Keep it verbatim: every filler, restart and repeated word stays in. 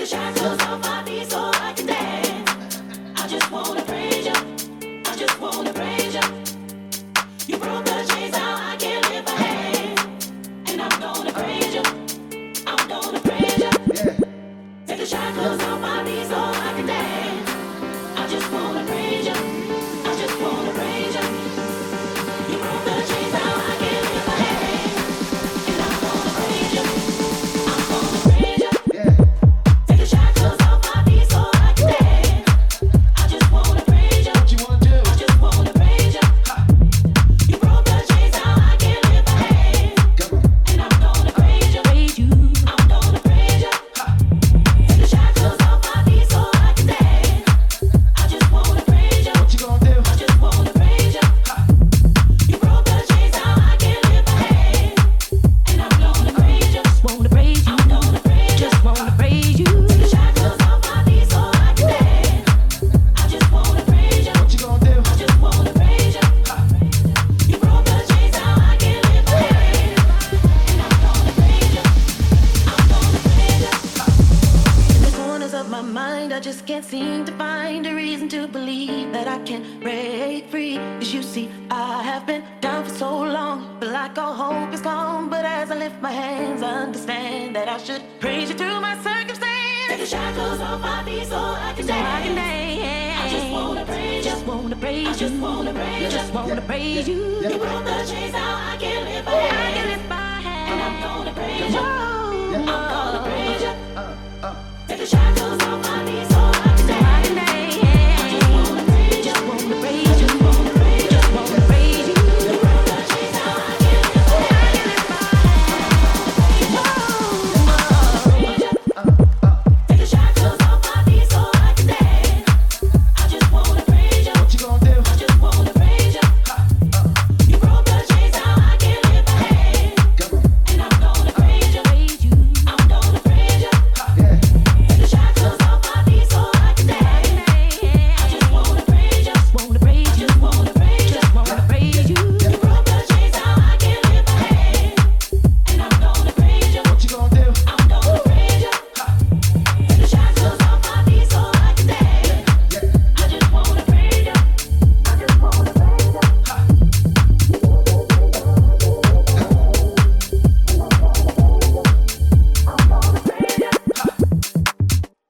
the shackles off my feet so I can dance. I just wanna praise you. I just wanna praise you. You broke the chains, now I can lift my hand. And I'm gonna praise you. I'm gonna praise you. Take the shackles off my feet so I can dance. I just wanna praise you. I just wanna praise you. You broke the chains, now I can lift my hand. And I'm gonna praise you. I'm gonna praise you. Take the shackles off my feet so I can dance. I just wanna praise you. What you wanna do? I just wanna praise you. You broke the chains, now I can lift my hand. And I'm gonna praise you. Praise you. I'm gonna praise you. Take the shackles off my feet so I can dance. I just wanna praise you. What you gonna do? I just wanna praise you. You broke the chains, now I can lift my hand. And I'm gonna praise you. Just wanna praise you. I'm gonna praise you. Just wanna praise you. Take the shackles off my feet so I can dance. I just wanna praise you. What you gonna do? I just wanna praise you. You broke the chains, now I can lift my hand. And I'm gonna praise you. I'm gonna praise you. In the corners of my mind, I just can't seem to find a reason to believe that I can break free. Cause you see, I have been down for so long, but like all hope is gone. But as I lift my hands, I understand that I should praise you through my circumstance. Take the shackles off my feet so I can dance. I can dance. I just wanna praise you. Just wanna praise you. Just wanna praise you. Just wanna praise you. You broke the chains, now I can lift my hand. I can lift my hand. And I'm gonna praise you. I'm gonna praise you.